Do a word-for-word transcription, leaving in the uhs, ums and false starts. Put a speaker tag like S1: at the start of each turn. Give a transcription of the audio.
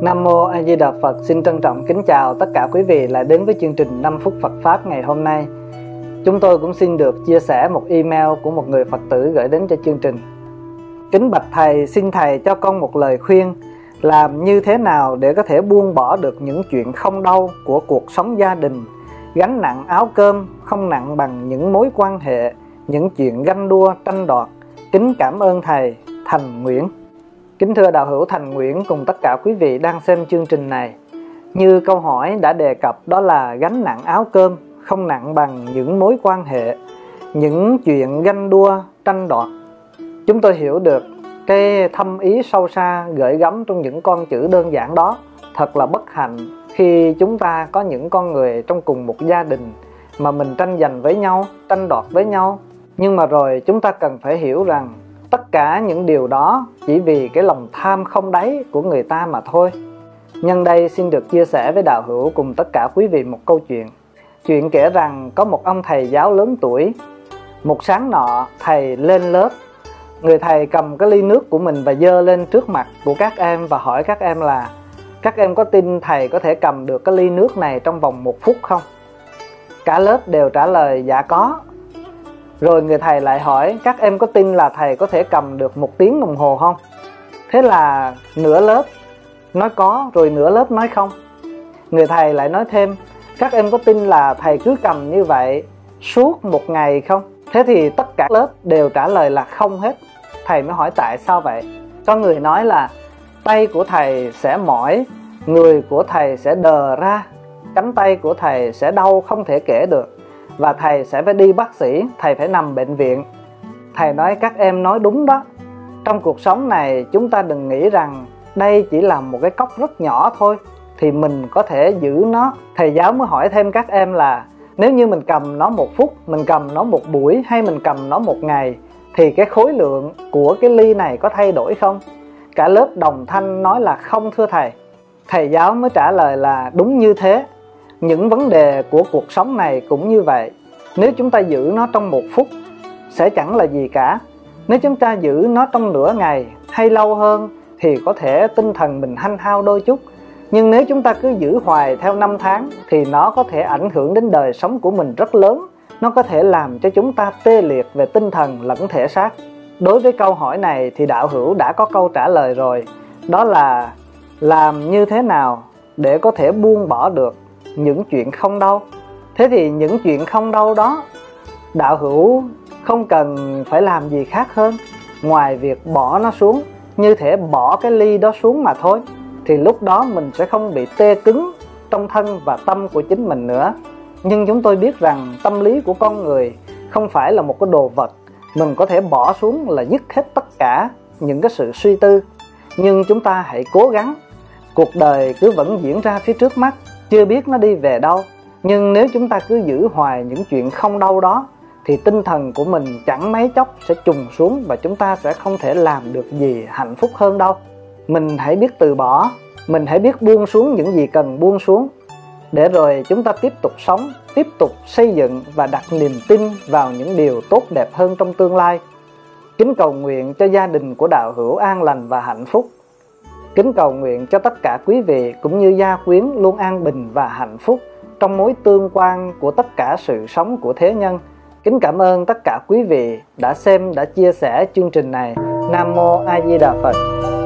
S1: Nam Mô A Di Đà Phật. Xin trân trọng kính chào tất cả quý vị lại đến với chương trình năm phút Phật Pháp ngày hôm nay. Chúng tôi cũng xin được chia sẻ một email của một người Phật tử gửi đến cho chương trình. Kính bạch Thầy, xin Thầy cho con một lời khuyên làm như thế nào để có thể buông bỏ được những chuyện không đau của cuộc sống gia đình. Gánh nặng áo cơm không nặng bằng những mối quan hệ, những chuyện ganh đua tranh đoạt. Kính cảm ơn Thầy. Thành Nguyễn. Kính thưa đạo hữu Thành Nguyễn cùng tất cả quý vị đang xem chương trình này. Như câu hỏi đã đề cập, đó là gánh nặng áo cơm không nặng bằng những mối quan hệ, những chuyện ganh đua tranh đoạt. Chúng tôi hiểu được cái thâm ý sâu xa gửi gắm trong những con chữ đơn giản đó. Thật là bất hạnh khi chúng ta có những con người trong cùng một gia đình mà mình tranh giành với nhau, tranh đoạt với nhau. Nhưng mà rồi chúng ta cần phải hiểu rằng tất cả những điều đó chỉ vì cái lòng tham không đáy của người ta mà thôi. Nhân đây xin được chia sẻ với đạo hữu cùng tất cả quý vị một câu chuyện. Chuyện kể rằng có một ông thầy giáo lớn tuổi. Một sáng nọ thầy lên lớp. Người thầy cầm cái ly nước của mình và dơ lên trước mặt của các em và hỏi các em là: các em có tin thầy có thể cầm được cái ly nước này trong vòng một phút không? Cả lớp đều trả lời dạ có. Rồi người thầy lại hỏi: các em có tin là thầy có thể cầm được một tiếng đồng hồ không? Thế là nửa lớp nói có, rồi nửa lớp nói không. Người thầy lại nói thêm: các em có tin là thầy cứ cầm như vậy suốt một ngày không? Thế thì tất cả lớp đều trả lời là không hết. Thầy mới hỏi tại sao vậy? Có người nói là tay của thầy sẽ mỏi, người của thầy sẽ đờ ra, cánh tay của thầy sẽ đau không thể kể được, và thầy sẽ phải đi bác sĩ, thầy phải nằm bệnh viện. Thầy nói các em nói đúng đó. Trong cuộc sống này chúng ta đừng nghĩ rằng đây chỉ là một cái cốc rất nhỏ thôi thì mình có thể giữ nó. Thầy giáo mới hỏi thêm các em là nếu như mình cầm nó một phút, mình cầm nó một buổi hay mình cầm nó một ngày thì cái khối lượng của cái ly này có thay đổi không? Cả lớp đồng thanh nói là không thưa thầy. Thầy giáo mới trả lời là đúng như thế. Những vấn đề của cuộc sống này cũng như vậy. Nếu chúng ta giữ nó trong một phút sẽ chẳng là gì cả. Nếu chúng ta giữ nó trong nửa ngày hay lâu hơn thì có thể tinh thần mình hanh hao đôi chút. Nhưng nếu chúng ta cứ giữ hoài theo năm tháng thì nó có thể ảnh hưởng đến đời sống của mình rất lớn. Nó có thể làm cho chúng ta tê liệt về tinh thần lẫn thể xác. Đối với câu hỏi này thì đạo hữu đã có câu trả lời rồi. Đó là làm như thế nào để có thể buông bỏ được những chuyện không đau. Thế thì những chuyện không đau đó, đạo hữu không cần phải làm gì khác hơn ngoài việc bỏ nó xuống, như thể bỏ cái ly đó xuống mà thôi. Thì lúc đó mình sẽ không bị tê cứng trong thân và tâm của chính mình nữa. Nhưng chúng tôi biết rằng tâm lý của con người không phải là một cái đồ vật mình có thể bỏ xuống là dứt hết tất cả những cái sự suy tư. Nhưng chúng ta hãy cố gắng. Cuộc đời cứ vẫn diễn ra phía trước mắt, chưa biết nó đi về đâu. Nhưng nếu chúng ta cứ giữ hoài những chuyện không đau đó thì tinh thần của mình chẳng mấy chốc sẽ trùng xuống và chúng ta sẽ không thể làm được gì hạnh phúc hơn đâu. Mình hãy biết từ bỏ, mình hãy biết buông xuống những gì cần buông xuống, để rồi chúng ta tiếp tục sống, tiếp tục xây dựng và đặt niềm tin vào những điều tốt đẹp hơn trong tương lai. Kính cầu nguyện cho gia đình của đạo hữu an lành và hạnh phúc. Kính cầu nguyện cho tất cả quý vị cũng như gia quyến luôn an bình và hạnh phúc trong mối tương quan của tất cả sự sống của thế nhân. Kính cảm ơn tất cả quý vị đã xem, đã chia sẻ chương trình này. Nam Mô A Di Đà Phật.